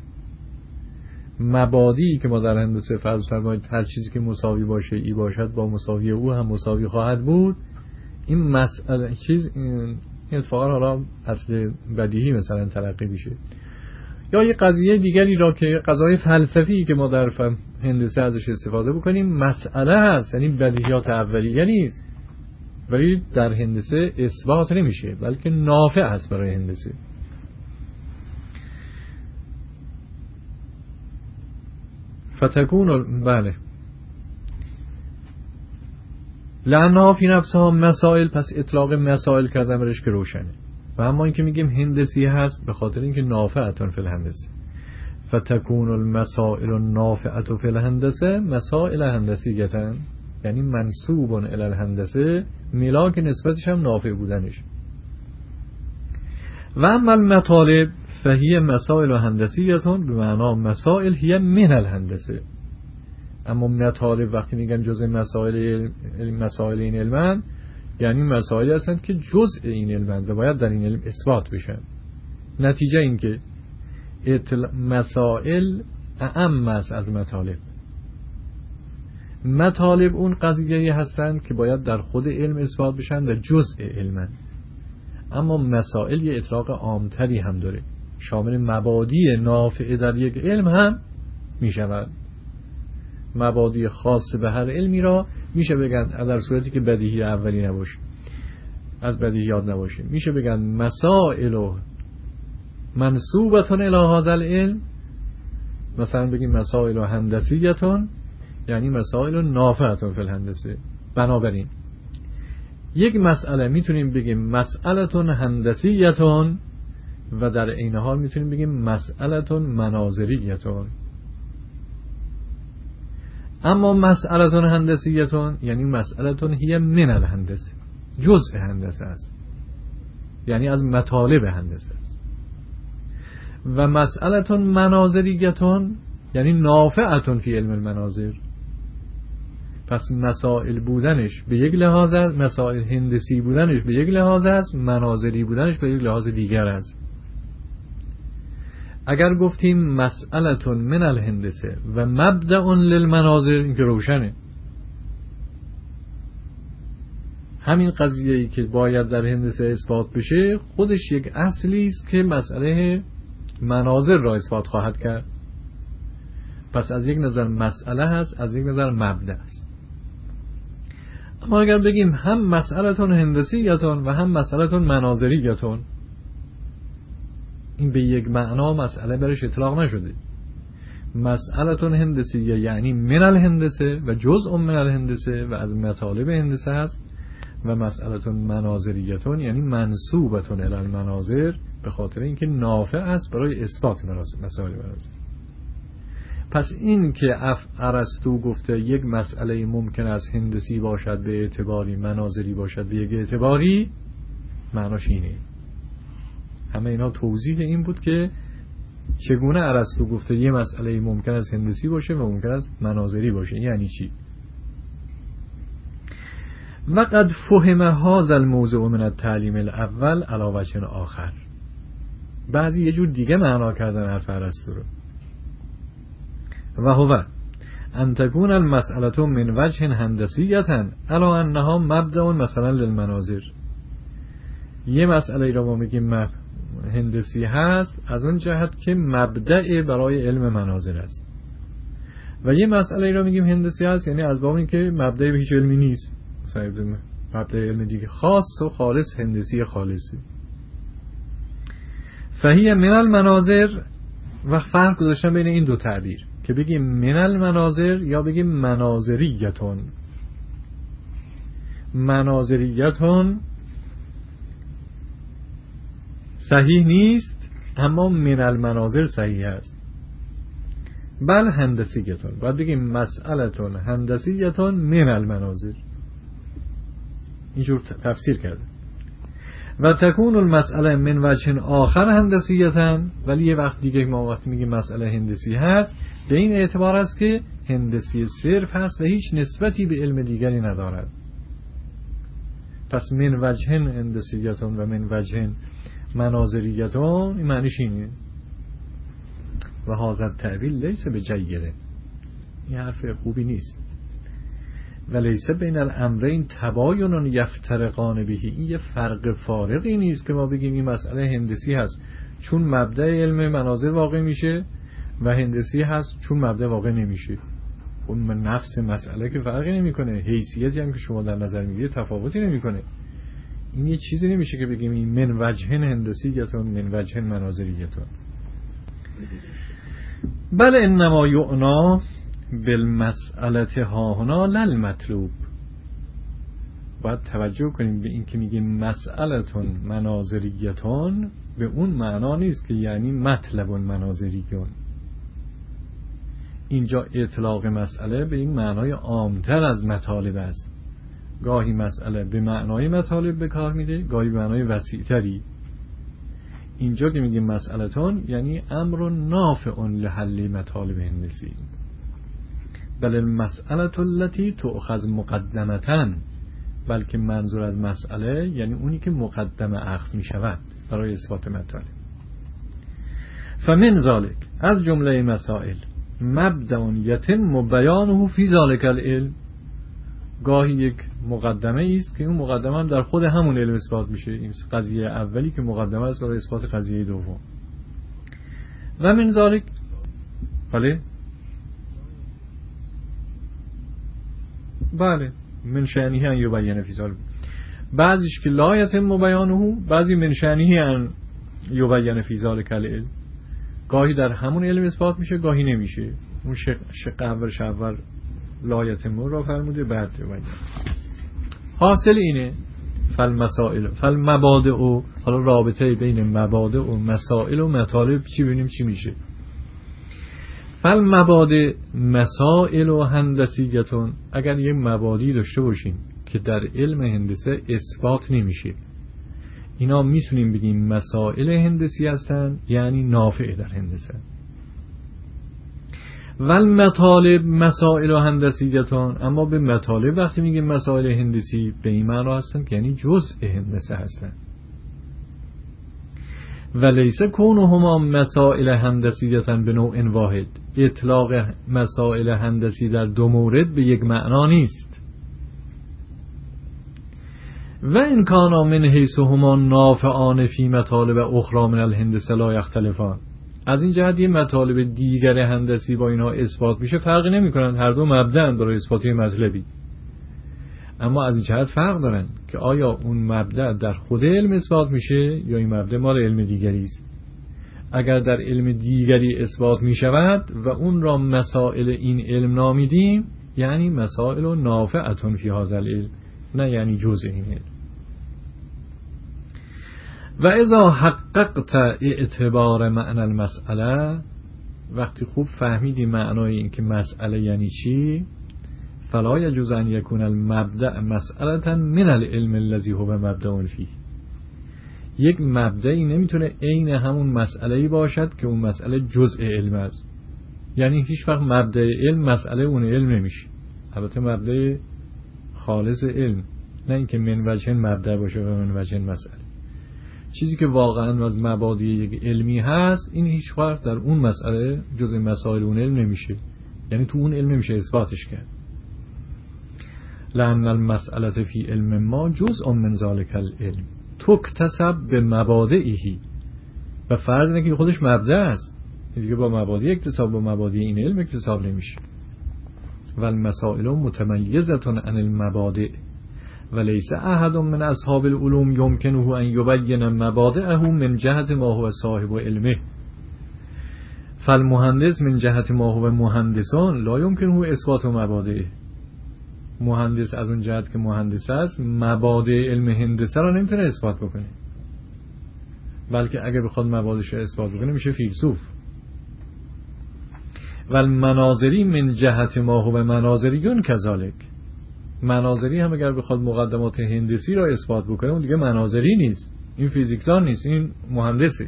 مبادی که ما در هندسه فرض فرمایید هر چیزی که مساوی باشه ای باشد با مساوی او هم مساوی خواهد بود، این مسئله چیز این اتفاقا حالا اصل بدیهی مثلا تلقی میشه. یا یه قضیه دیگری را که قضایای فلسفی که ما در هندسه ازش استفاده بکنیم مسئله هست، یعنی بدیهیات اولیه نیست ولی در هندسه اثبات نمیشه بلکه نافع هست برای هندسه. فتکون بله لانها فی نفسها مسائل، پس اطلاق مسائل کردن برش که روشنه. و اما اینکه میگیم هندسی هست به خاطر اینکه نافعتون فی الهندسه، فتکون المسائل النافعه فی الهندسه مسائل هندسیتن، یعنی منسوب الی الهندسه، ملاک نسبتش هم نافع بودنش. و اما المطالب فهی مسائل هندسیتون، به معنی مسائل هی من الهندسه. اما مطالب وقتی میگن جزء مسائل این علمن، یعنی مسائلی هستند که جزء این علمن و باید در این علم اثبات بشن. نتیجه این که مسائل اعم است از مطالب. مطالب اون قضیه‌ای هستند که باید در خود علم اثبات بشن و جزء علمن، اما مسائل یه اطلاق عامتری هم داره، شامل مبادی نافع در یک علم هم میشود. مبادی خاص به هر علمی را میشه بگن در صورتی که بدیهی اولی نباشه، از بدیهیات نباشه، میشه بگن مسائل منسوبتون الی هذا العلم، مثلا بگیم مسائل هندسیتون یعنی مسائل نافعتون فی الهندسه. بنابراین یک مسئله میتونیم بگیم مسئلتون هندسیتون و در عین حال میتونیم بگیم مسئلتون مناظریتون. اما مسئلتون هندسیتون یعنی مسئلتون هی من الهندسه، جزء هندسه است، یعنی از مطالب هندسه است. و مسئلتون مناظریتون یعنی نافعتون فی علم المناظر. پس مسائل بودنش به یک لحاظ است، مسائل هندسی بودنش به یک لحاظ است، مناظری بودنش به یک لحاظ دیگر است. اگر گفتیم مسئلتون من الهندسه و مبدأ للمناظر، این که روشنه. همین قضیه‌ای که باید در هندسه اثبات بشه خودش یک اصلی است که مسئله مناظر را اثبات خواهد کرد. پس از یک نظر مسئله هست، از یک نظر مبدأ است. اما اگر بگیم هم مسئلتون هندسیتون و هم مسئلتون مناظریتون، این به یک معنا مسئله برش اطلاق نشده. مسئلتون هندسیه یعنی من الهندسه و جزء من الهندسه و از مطالب هندسه است، و مسئلتون مناظریتون یعنی منسوبتون الی المناظر، به خاطر اینکه نافع است برای اثبات مسائل مناظر. پس این که ارسطو گفته یک مسئله ممکن است هندسی باشد به اعتباری، مناظری باشد به یک اعتباری، معناش اینه. همه اینا توضیح این بود که چگونه ارسطو گفته یه مسئله ممکن است هندسی باشه و ممکن است مناظری باشه، یعنی چی؟ وقد فهم هذا الموضوع من التعلیم الاول علی وجه آخر. بعضی یه جور دیگه معنا کردن حرف ارسطو رو. و هو ان تكون المسأله من وجه هندسیه علی انها مبدأ مثلا للمناظر. یه مسئله را ما میگیم هندسی هست از اون جهت که مبدأ برای علم مناظر است، و یه مسئله را میگیم هندسی هست یعنی از باب اینکه مبدأ به هیچ علمی نیست، مبدأ علم دیگه خاص و خالص هندسی خالصی. فهی من المناظر، و فرق گذاشتن بین این دو تعبیر که بگیم من المناظر یا بگیم مناظریتون. مناظریتون صحیح نیست اما من المناظر صحیح است. بل هندسیتون، باید بگیم مسئلتون هندسیتون من المناظر، اینجور تفسیر کرده. و تکون المسئله من وجه آخر هندسیتن، ولی یه وقت دیگه ما وقتی میگیم مسئله هندسی هست به این اعتبار است که هندسی صرف هست و هیچ نسبتی به علم دیگری ندارد. پس من وجه هندسیتون و من وجه مناظریتون این معنیش اینه. و هذا التأویل لیس بجیده، این حرف خوبی نیست. و لیس بین الامرین تباین یفترقان بهی، این یه فرق فارقی نیست که ما بگیم این مسئله هندسی هست چون مبدأ علم مناظر واقع میشه و هندسی هست چون مبدأ واقع نمیشه. اون نفس مسئله که فرقی نمیکنه، حیثیتی هم که شما در نظر میگیرید تفاوتی نمیکنه. این یه چیزی نمیشه که بگیم این من وجه هندسیتون من وجه مناظریتون. بل انما یعنا بالمسئله ها هنا للمطلوب. باید توجه کنیم به این که میگیم مسئلتون مناظریتون به اون معنا نیست که یعنی مطلب مناظریون. اینجا اطلاق مسئله به این معنای عامتر از مطالب است. گاهی مسئله به معنای مطالب به کار میده، گاهی به معنای وسیع‌تری. اینجا که میگیم مسئلتون یعنی امر نافع لحل مطالب هندسی. بل المسئله التي تؤخذ مقدمتاً، بلکه منظور از مسئله یعنی اونی که مقدمه اخذ می شود برای اثبات مطالب. فمن ذلك، از جمله مسائل، مبدأ یتم بیانه فی ذلک العلم، گاهی یک مقدمه است که اون مقدمه هم در خود همون علم اثبات میشه. این قضیه اولی که مقدمه است برای اثبات قضیه دوم. و من ذلك، بله من شأنه ان یبین فی ذلک، بعضیش که لا یتم بیانه، بعضی من شأنه ان یبین فی ذلک العلم، گاهی در همون علم اثبات میشه گاهی نمیشه. اون شق اول لا یتم را فرموده بعد یبین. حاصل اینه فالمسائل فالمبادئ، حالا رابطه بین مبادئ و مسائل و مطالب چی ببینیم چی میشه. فالمبادئ مسائل و هندسیتون، اگر یه مبادی داشته باشیم که در علم هندسه اثبات نمیشه، اینا میتونیم بگیم مسائل هندسی هستن، یعنی نافع در هندسه. والمطالب مسائل و هندسیتون، اما به مطالب وقتی میگیم مسائل هندسی به این معنا هستن که یعنی جزء هندسه هستن. ولیس کونهما مسائل هندسیتاً به نوع واحد، اطلاق مسائل هندسی در دو مورد به یک معنا نیست. و ان کانا من حیث هما نافعان فی مطالب اخرى من الهندسه لا یختلفان، از این جهت یه مطالب دیگر هندسی با اینها اثبات میشه فرقی نمیکنن، هر دو مبدأ برای اثبات مطلبی، اما از این جهت فرق دارن که آیا اون مبدأ در خود علم اثبات میشه یا این مبدأ مال علم دیگری است. اگر در علم دیگری اثبات میشود و اون را مسائل این علم نامیدیم، یعنی مسائل نافعتون فی هذا العلم، نه یعنی جزء این علم. و اذا حققت اعتبار معنی المسئله، وقتی خوب فهمیدی معنای این که مسئله یعنی چی، فلا یجوز ان یکون المبدأ مسئله من العلم الذی هو مبدأ فیه، یک مبدأی نمیتونه عین همون مسئله‌ای باشد که اون مسئله جزء علم است. یعنی هیچ وقت مبدأ علم مسئله اون علم نمیشه، البته مبدأ خالص علم، نه اینکه من وجه مبدأ باشه و من وجه مسئله. چیزی که واقعا از مبادی یک علمی هست این هیچ وقت در اون مسئله جزء مسائل اون علم نمیشه، یعنی تو اون علم نمیشه اثباتش کرد. لأن المسألة فی علم ما جزء من ذلك العلم تکتسب به مبادئه، و فرض اینه که خودش مبدأ است دیگه، با مبادی اکتساب با مبادی این علم اکتساب نمیشه. والمسائل متمیزة عن المبادئ وليس احد من اصحاب العلوم يمكنه ان يبين مبادئه من جهة ما هو صاحب علمه، فالمهندس من جهة ما هو مهندسان لا يمكنه اثبات مبادئه. مهندس از اون جهت که مهندس است مبادئ علم هندسه را نمیتونه اثبات بکنه. بلکه اگه بخواد مبادش رو اثبات بکنه میشه فیلسوف. و المناظری من جهت ما هو مناظریون کذالک، مناظری هم اگر بخواد مقدمات هندسی را اثبات بکنه اون دیگه مناظری نیست، این فیزیکدان نیست، این مهندسه.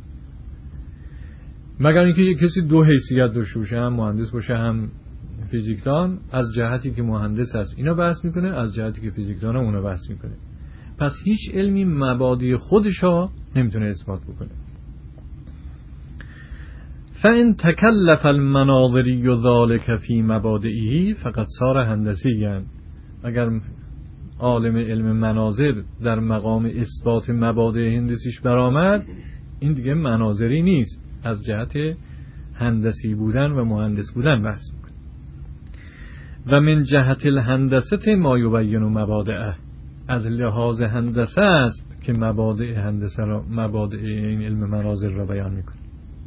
مگر اینکه یک کسی دو حیثیت داشته باشه، هم مهندس باشه هم فیزیکدان، از جهتی که مهندس است اینا بحث میکنه، از جهتی که فیزیکدان اونو بحث میکنه. پس هیچ علمی مبادی خودشا نمیتونه اثبات بکنه. فإن تکلف المناظری ذلك فی مبادئه فقد صار هندسیًا، اگر عالم علم مناظر در مقام اثبات مبادئ هندسیش برآمد این دیگه مناظری نیست، از جهت هندسی بودن و مهندس بودن بحث میکنه. و من جهت الهندسه ما یبین مبادئه، از لحاظ هندسه است که مبادئ هندسه را، مبادئ این علم مناظر را بیان میکنه.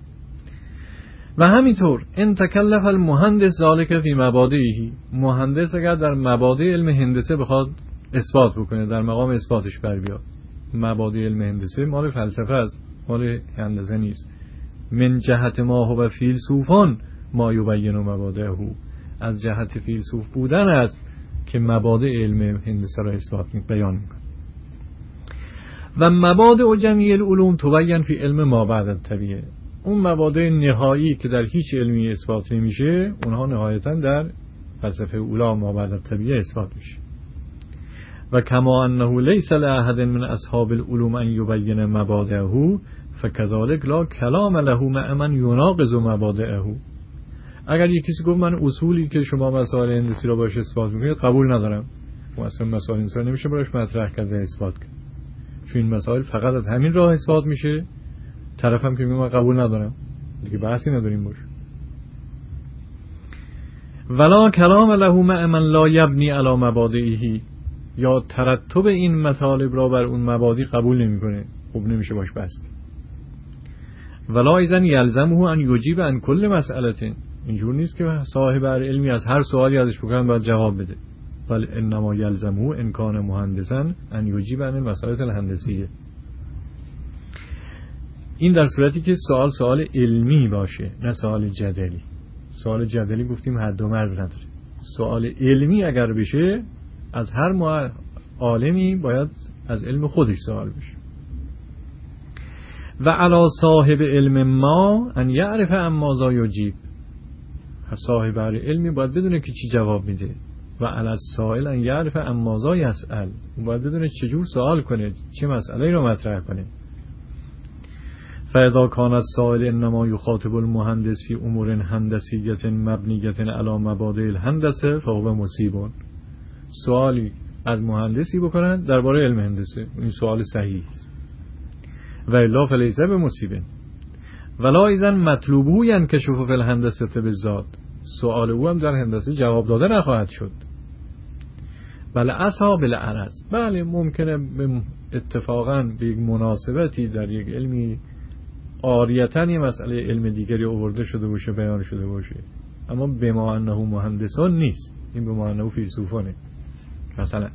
و همینطور ان تکلف المهندس ذلك فی مبادئه، مهندس اگر در مبادئ علم هندسه بخواد اثبات بکنه، در مقام اثباتش بر بیاد، مبادئ علم هندسه مال فلسفه است، مال هندسه نیست. من جهت ما هو فیلسوفان ما یبین مبادئه، از جهت فیلسوف بودن است که مبادئ علم هندسه را اثبات بیان میکنه. و مبادئ جمیع العلوم تبین فی علم ما بعد الطبیعه، اون مبادئ نهایی که در هیچ علمی اثبات نمیشه اونها نهایتا در فلسفه اولی ما بعد الطبیعه اثبات میشه. و کما انه لیس لاحد من اصحاب العلوم ان یبین مبادئه فكذلك لا کلام له مع من یناقض مبادئه، اگر یک کسی گفت من اصولی که شما مسائل هندسی را باشه اثبات میکنید قبول ندارم، اصلا مسائل هندسی نمیشه براش مطرح کرده اثبات کرد، چون این مسائل فقط از همین راه اثبات میشه، طرفم که میگه من قبول ندارم دیگه بحثی نداریم باشه. ولا کلام له مع من لا یبنی علی مبادئه، یا ترتب این مطالب را بر اون مبادی قبول نمیکنه، خب نمیشه باش بحث. ولا اذن یلزمه ان یجیب عن کل مسئله، اینجور نیست که صاحب علمی از هر سوالی ازش بکنن باید جواب بده، بل انما یلزمه ان کان مهندسا ان یجیب عن المسائل الهندسیه. این در صورتی که سوال علمی باشه نه سوال جدلی. سوال جدلی گفتیم حد و مرز نداره. سوال علمی اگر بشه از هر عالمی باید از علم خودش سوال بشه. و علی صاحب علم ما ان یعرف اما ذا یجیب، صاحب علمی باید بدونه که چی جواب میده. و علی السائل ان یعرف اما ذا یسأل، باید بدونه چجور سوال کنه، چه مسئله رو مطرح کنه. فاذا کان السائل انما یخاطب المهندس فی امور هندسیه مبنیه علی مبادئ الهندسه فهو مصیب. سوالی از مهندسی بکنن درباره علم هندسه، این سوال صحیح است. و الا فلیس بمصیب. ولا اذن مطلوبه ینکشف فی الهندسه بالذات، سوال او هم در هندسه جواب داده نخواهد شد. بله اصحاب العرض، بله ممکنه اتفاقا به یک مناسبتی در یک علمی عاریتاً یه مسئله علم دیگری آورده شده باشه، بیان شده باشه، اما بما انه مهندسان نیست، این بما انه فیلسوفانه مثلا.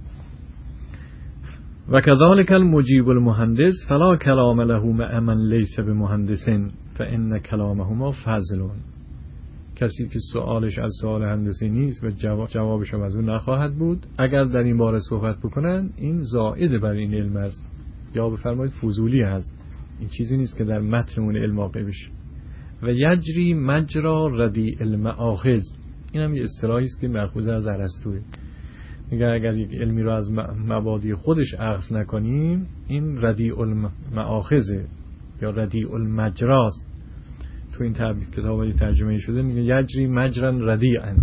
و کذالک المجیب المهندس فلا کلام له مع من لیس بمهندس فان کلامهما فضل، کسی که سوالش از سوال هندسی نیست و جوابش هم از اون نخواهد بود، اگر در این باره صحبت بکنن این زائد بر این علم است، یا بفرمایید فضولی هست، این چیزی نیست که در متن اون علم واقع بشه. و یجری مجرا ردیء المآخذ، این هم یه اصطلاحی است که مأخوذ از ارسطوئه، میگه اگر یک علمی رو از مبادی خودش اخذ نکنیم این ردیء المآخذ یا ردیء المجراست. تو این کتابی ترجمه شده میگه یجری مجرا ردیئا،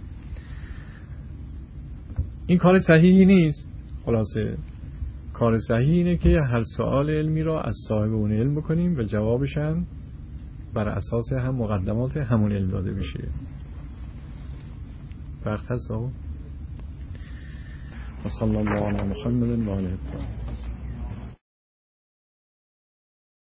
این کار صحیحی نیست. خلاصه کار صحیح اینه که هر سوال علمی را از صاحب اون علم بکنیم و جوابش هم بر اساس هم مقدمات همون علم داده بشه. وقت هست آقا. و صلی الله علی محمد و آله.